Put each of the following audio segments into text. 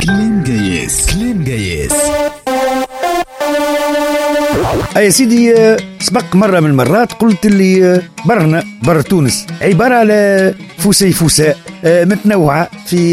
كلام جايز، كلام جايز. يا سيدي، سبق مرة من المرات قلت اللي بر تونس عبارة على فوساء متنوعة في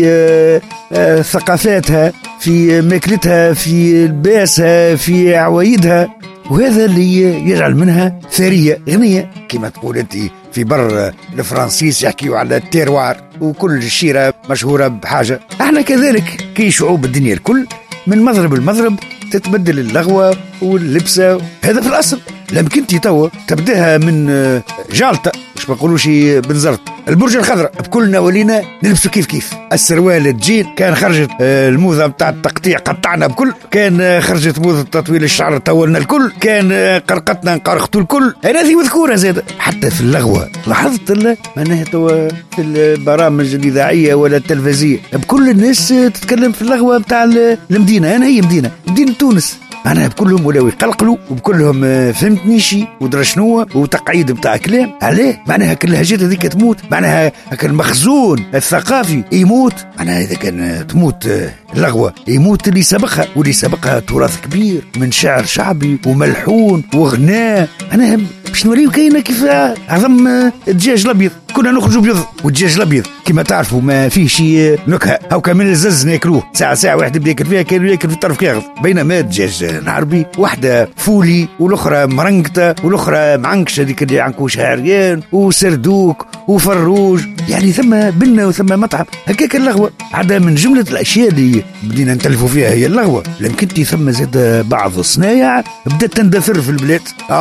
ثقافاتها، في ماكلتها، في لباسها، في عوايدها، وهذا اللي يجعل منها ثرية غنية. كما تقول انت في بر الفرنسيس يحكيوا على التيروار، وكل شيرة مشهورة بحاجة. احنا كذلك كي شعوب الدنيا الكل من مضرب المضرب تتبدل اللغوة واللبسة. هذا في الأصل. لما كنتي توا تبداها من جالطة، مش بقولوش بنزرت البرج الخضراء، بكلنا ولينا نلبسوا كيف السروال الجين. كان خرجت الموضة متاع التقطيع قطعنا بكل، كان خرجت موضة تطويل الشعر طولنا الكل، كان قرقتنا نقرقتوا الكل. هذه مذكورة زاد حتى في اللغوة. لاحظت معناها توا في البرامج الإذاعية ولا التلفزية بكل الناس تتكلم في اللغوة متاع المدينة. أنا هي مدينة تونس، معناها بكلهم ولاو يقلقلوا، وبكلهم فهمتني شي ودرشنوه وتقعيد بتاع كلام عليه. معناها كل الحاجات هذيك تموت، معناها كان المخزون الثقافي يموت. معناها إذا كان تموت اللغوة يموت اللي سبقها، واللي سبقها تراث كبير من شعر شعبي وملحون وغناء. معناها باش نوريو كاينه كيف عظم الدجاج الابيض. كنا نخرجوا بيض، والدجاج الابيض كما تعرفوا ما فيه شي نكهه، هاو كامل الزز ناكلوه ساعه واحد بدا ياكل فيها، كان ياكل في الطرف كاغذ. بينما الدجاج العربي واحده فولي والاخرى مرنقته والاخرى معنكشه، هذيك اللي عنكوشها عريان وسردوك وفروج. يعني ثم بنه وثم مطعم هكاك. اللغوه عدا من جمله الاشياء اللي بدينا نتلفوا فيها هي اللغوه. لم كنتي ثم زاد بعض الصنايع بدات تندثر في البلاد.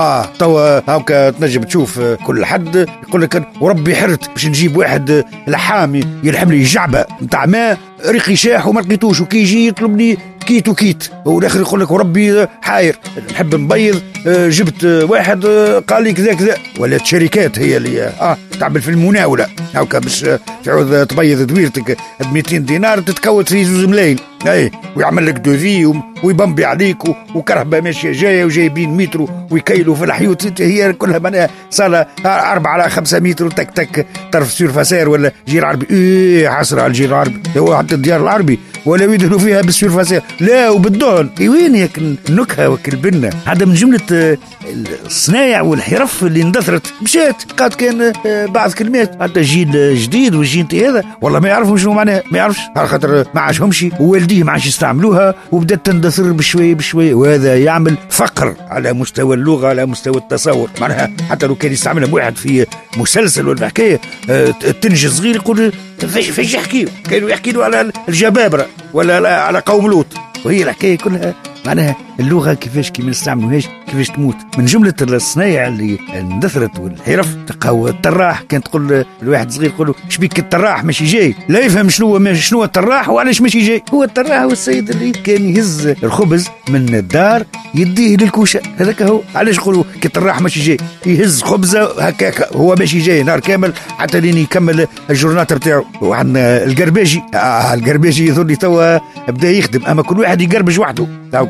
توا هاوكا تنجم تشوف كل حد يقول لك وربي حرت باش نجيب واحد لحام يلحم لي جعبه نتاع ماء ريقي شاح وما لقيتوش، وكي يجي يطلبني كيت والاخر يقول لك وربي حاير نحب نبيض، جبت واحد قال لي كذا. ولا الشركات هي اللي تعمل في المناوله هاوكا باش تعود تبيض دويرتك ب 200 دينار تتكوت في 2 ملايين، ويعمل لك دوفي ويبمبي عليك وكرهبه ماشيه جايه وجايبين متر ويكيلوا في الحيوت. هي كلها معناها صاله 4 على 5 متر تك طرف سيرفاسير ولا جير عربي. حصر على الجير العربي، هو حتى الديار العربي ولا يدهنوا فيها بالسيرفاسير لا وبالدهن. وين هيك النكهه وكالبنه. هذا من جمله الصنايع والحرف اللي اندثرت مشات. قد كان بعض كلمات حتى جيل جديد والجيل هذا والله ما يعرفوا شنو معناها، ما يعرفش على خاطر ما عاشهمش ووالديه ما عادش يستعملوها، وبدات تندثر بشويه. وهذا يعمل فقر على مستوى اللغه، على مستوى التصور. معناها حتى لو كان يستعملها واحد في مسلسل ولا حكايه تنجي صغير يقول فاش يحكيوا، كانوا يحكيوا على الجبابره ولا على قوم لوط. وهي الحكايه كلها معناها اللغه كيفاش كي ما نستعملوهاش كيفاش تموت. من جمله الصنايع اللي اندثرت والحرف تلقاو الطراح. كان تقول الواحد صغير يقول له شبيك الطراح ماشي جاي، لا يفهم شنو الطراح وعلاش ماشي جاي. هو الطراح هو السيد اللي كان يهز الخبز من الدار يديه للكوشه. هذاك هو علاش يقولوا كي الطراح ماشي جاي، يهز خبزه هكاك هو ماشي جاي نهار كامل حتى لين يكمل الجورنات بتاعه. وعندنا القرباجي، القرباجي يظل توا بدا يخدم، اما كل واحد يقربج وحده.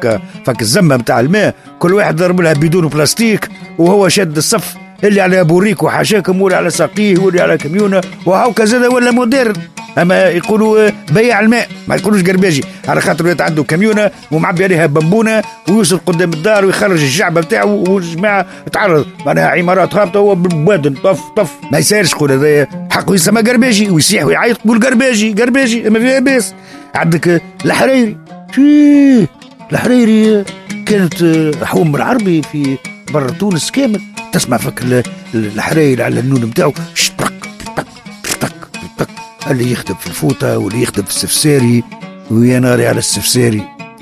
فك الزمه بتاع الماء كل واحد ضرب لها بدون بلاستيك، وهو شد الصف اللي على بوريك وحاشاكم واللي على ساقيه واللي على كميونه، وهاوكا زاد ولا مودرن. اما يقولوا بيع الماء ما يقولوش قرباجي، على خاطر عنده كميونه ومعبي عليها بمبونه ويوصل قدام الدار ويخرج الجعبه بتاعه والجماعه تعرض معناها عمارات هابطه هو بالبوادن طف ما يسالش يقول هذا حقه يسمى قرباجي ويصيح ويعيط يقول قرباجي ما فيها باس. عندك الحريري، الحريري كانت حوم العربي في بر تونس كامل. تسمع فك الحريري على النون بتاعه شطق اللي يخدم في الفوطة واللي يخدم في السفساري. ويا ناري على السفساري.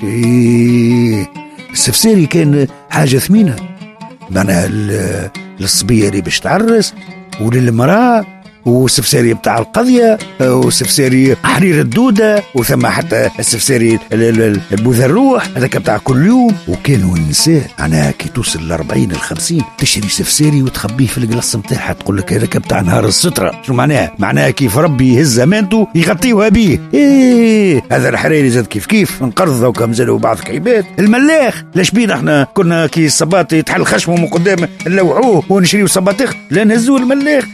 السفساري كان حاجة ثمينة، معناها للصبية اللي باش تعرس وللمرأة، والسفساري بتاع القضية، والسفساري حرير الدودة، وثم حتى السفساري البوذروح هذاك بتاع كل يوم. وكانوا النساء أنا كي توصل 40 50 تشري سفساري وتخبيه في القلص متاعها، تقول لك هذاك بتاع نهار السترة. شنو معناها كيف ربي يهز امانته يغطيوها بيه. هذا الحريري زاد كيف نقرض وكم زادوا بعض كعيبات. الملاخ لاش بينا احنا كنا كي الصباط يتحل خشمه من قدام نلوعوه ونشريو صباطيخ، لا نهزوه الملاخ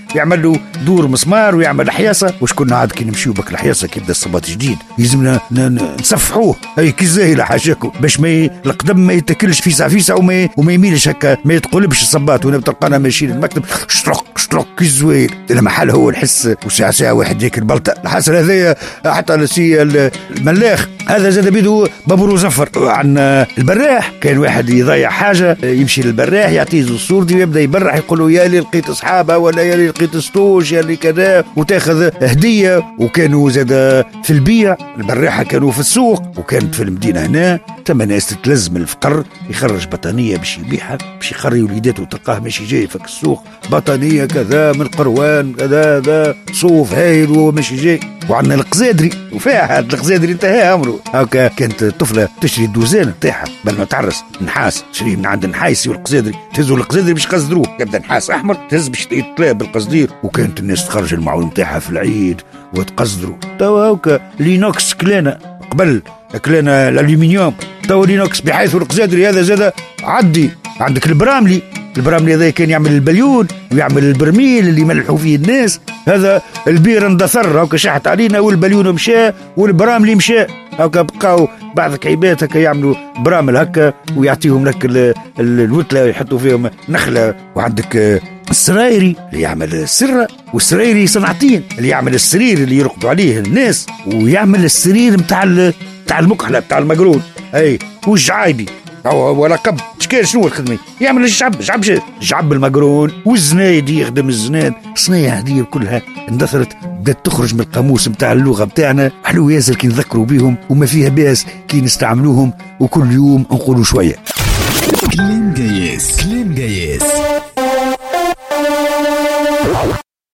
يعمل له دور مسمار ويعمل حياسه. وش كنا عاد كي نمشيو بك الحياسه كي يبدا الصباط جديد يلزمنا نصفحوه هاي كي زاهله حاشاكو باش ما القدم ما يتكلش فيسع فيسع وما يميلش هكا ما يتقلبش الصباط. وانا بتلقانا ماشيين المكتب شطرق كي الزوير لما حال هو الحس وساعه ساعه واحد ياكل بلطه. الحسن هذايا حتى السي الملاخ هذا زاد بيدو بابورو زفر. عن البراح كان واحد يضيع حاجه يمشي للبراح يعطيه الصور دي ويبدا يبرح يقول له يا لي لقيت اصحابها ولا يا لي لقيت ستوش يا لي كذا وتاخذ هديه. وكانوا زاد في البيع البراحه كانوا في السوق وكانت في المدينه هنا تم ناس تتلزم الفقر يخرج بطانيه باش يبيعها باش يخري وليداته تلقاه ماشي جاي في السوق بطانيه كذا من قروان كذا ذا صوف هايل وماشي جاي. وعندنا القزادري وفيها هذا القزادري انتهى امره هكا. كانت الطفله تشري الدوزان نتاعها بل ما تعرس نحاس تشري من عند النحايس والقزادري تهزوا القزادري باش يقزدروه يبدا نحاس احمر تهز باش يتلاعب بالقصدير. وكانت الناس تخرج المعون نتاعها في العيد وتقزدروا. توا هكا لينوكس كلانا قبل كلانا الالومنيوم توا لينوكس بحيث القزادري هذا زاد عدي. عندك البراملي هذا كان يعمل البليون ويعمل البرميل اللي ملحوا فيه الناس. هذا البير اندثر هكا شحت علينا والبليون مشى والبراملي مشى هكا. بقاو بعض كعيبات هكا يعملوا برامل هكا ويعطيهم لك الوتله يحطوا فيهم نخله. وعندك السرايري اللي يعمل السرة والسرايري صنعتين اللي يعمل السرير اللي يرقدوا عليه الناس ويعمل السرير متاع المكحله متاع المقرون اي والجعايبي ولا قب شكال شنو الخدمه يعمل الجعب المقرون والزنايد يخدم الزناد. الصنايع هذه كلها اندثرت بدات تخرج من القاموس متاع اللغه متاعنا. حلو ياسر كي نذكروا بهم وما فيها باس كي نستعملوهم وكل يوم نقولوا شويه. كلام جايز